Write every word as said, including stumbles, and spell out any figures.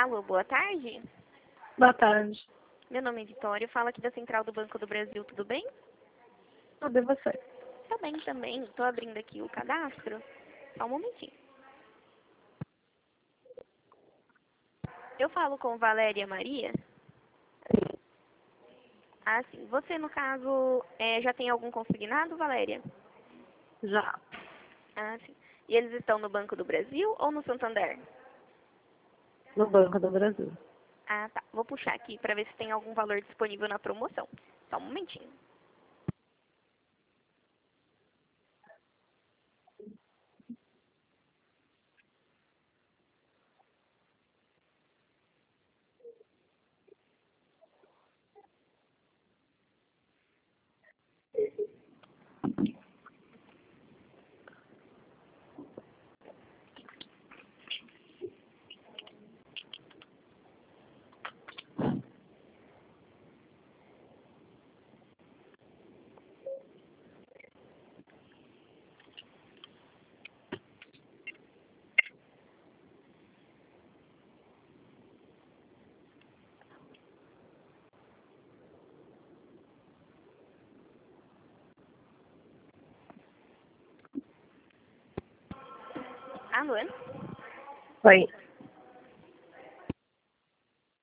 Alô, boa tarde. Boa tarde. Meu nome é Vitória, eu falo aqui da Central do Banco do Brasil, tudo bem? Tudo e você? Tá bem também, estou abrindo aqui o cadastro. Só um momentinho. Eu falo com Valéria Maria? Sim. Ah, sim. Você, no caso, é, já tem algum consignado, Valéria? Já. Ah, sim. E eles estão no Banco do Brasil ou no Santander? No Banco do Brasil. Ah, tá. Vou puxar aqui para ver se tem algum valor disponível na promoção. Só um momentinho. Alô? Oi.